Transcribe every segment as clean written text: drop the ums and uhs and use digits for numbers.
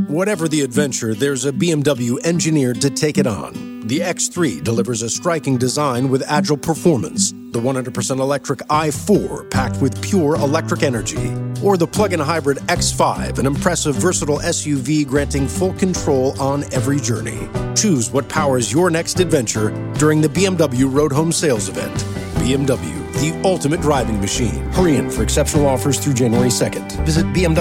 Whatever the adventure, there's a BMW engineered to take it on. The X3 delivers a striking design with agile performance. The 100% electric i4 packed with pure electric energy. Or the plug-in hybrid X5, an impressive, versatile SUV granting full control on every journey. Choose what powers your next adventure during the BMW Road Home Sales Event. BMW, the ultimate driving machine. Hurry in for exceptional offers through January 2nd. Visit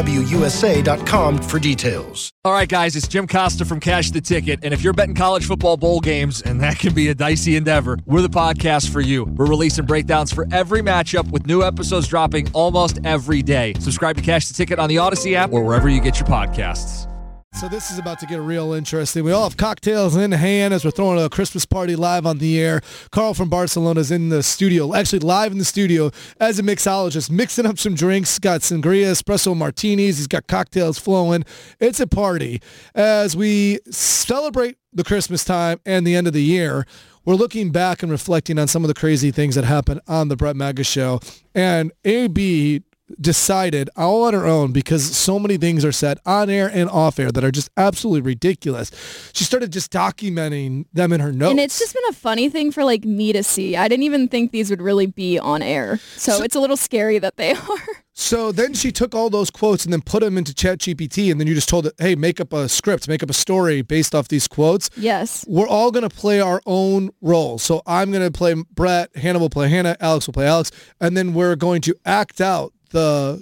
BMWUSA.com for details. All right, guys, it's Jim Costa from Cash the Ticket. And if you're betting college football bowl games, and that can be a dicey endeavor, we're the podcast for you. We're releasing breakdowns for every matchup with new episodes dropping almost every day. Subscribe to Cash the Ticket on the Odyssey app or wherever you get your podcasts. So this is about to get real interesting. We all have cocktails in hand as we're throwing a Christmas party live on the air. Carl from Barcelona is in the studio, actually live in the studio as a mixologist, mixing up some drinks. Got sangria, espresso martinis. He's got cocktails flowing. It's a party. As we celebrate the Christmas time and the end of the year, we're looking back and reflecting on some of the crazy things that happened on the Brett Maga Show. And AB decided all on her own, because so many things are said on air and off air that are just absolutely ridiculous. She started just documenting them in her notes. And it's just been a funny thing for like me to see. I didn't even think these would really be on air. So it's a little scary that they are. So then she took all those quotes and then put them into ChatGPT, and then you just told it, hey, make up a script, make up a story based off these quotes. Yes. We're all going to play our own role. So I'm going to play Brett, Hannah will play Hannah, Alex will play Alex, and then we're going to act out the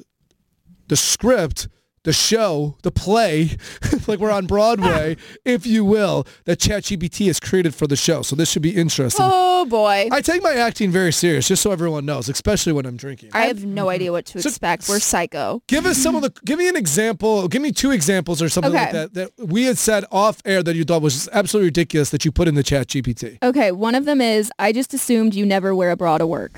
script, the show, the play, like we're on Broadway, if you will, that ChatGPT has created for the show. So this should be interesting. Oh, boy. I take my acting very serious, just so everyone knows, especially when I'm drinking. I have no idea what to expect. We're psycho. Give me an example. Give me 2 examples or something like that we had said off air that you thought was just absolutely ridiculous that you put in the ChatGPT. Okay, one of them is, I just assumed you never wear a bra to work.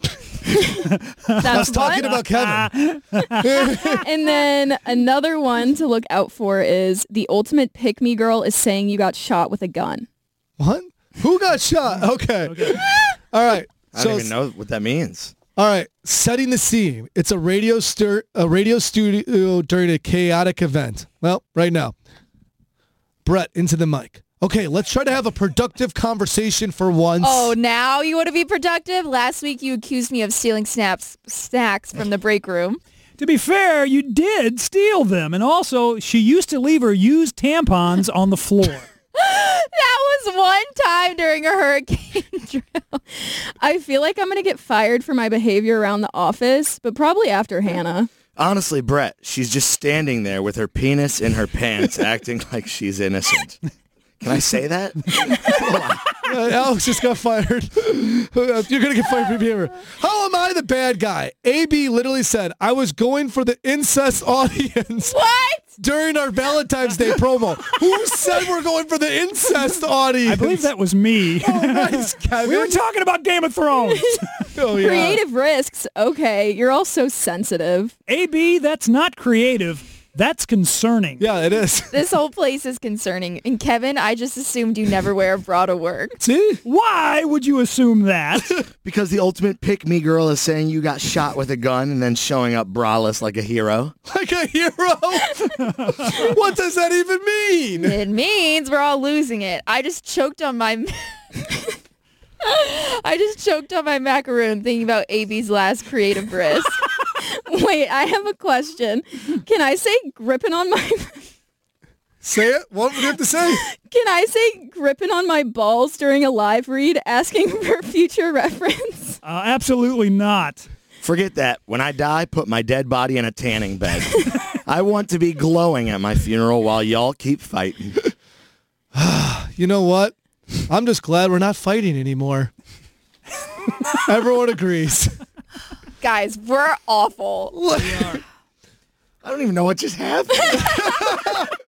I was talking about Kevin. And then another one to look out for is, the ultimate pick-me girl is saying you got shot with a gun. What? Who got shot? Okay. All right. I don't even know what that means. All right. Setting the scene. It's a radio studio during a chaotic event. Well, right now. Brett, into the mic. Okay, let's try to have a productive conversation for once. Oh, now you want to be productive? Last week you accused me of stealing snacks from the break room. To be fair, you did steal them. And also, she used to leave her used tampons on the floor. That was one time during a hurricane drill. I feel like I'm going to get fired for my behavior around the office, but probably after Hannah. Honestly, Brett, she's just standing there with her penis in her pants acting like she's innocent. Can I say that? Alex just got fired. You're going to get fired for behavior. How am I the bad guy? AB literally said, I was going for the incest audience. What? During our Valentine's Day promo. Who said we're going for the incest audience? I believe that was me. Oh, nice, Kevin. We were talking about Game of Thrones. Oh, yeah. Creative risks. Okay, you're all so sensitive. AB, that's not creative. That's concerning. Yeah, it is. This whole place is concerning. And Kevin, I just assumed you never wear a bra to work. See? Why would you assume that? Because the ultimate pick-me girl is saying you got shot with a gun and then showing up braless like a hero. Like a hero? What does that even mean? It means we're all losing it. I just choked on my macaroon thinking about AB's last creative risk. Wait, I have a question. Can I say gripping on my... Say it. What would you have to say? Can I say gripping on my balls during a live read, asking for future reference? Absolutely not. Forget that. When I die, put my dead body in a tanning bed. I want to be glowing at my funeral while y'all keep fighting. You know what? I'm just glad we're not fighting anymore. Everyone agrees. Guys, we're awful. I don't even know what just happened.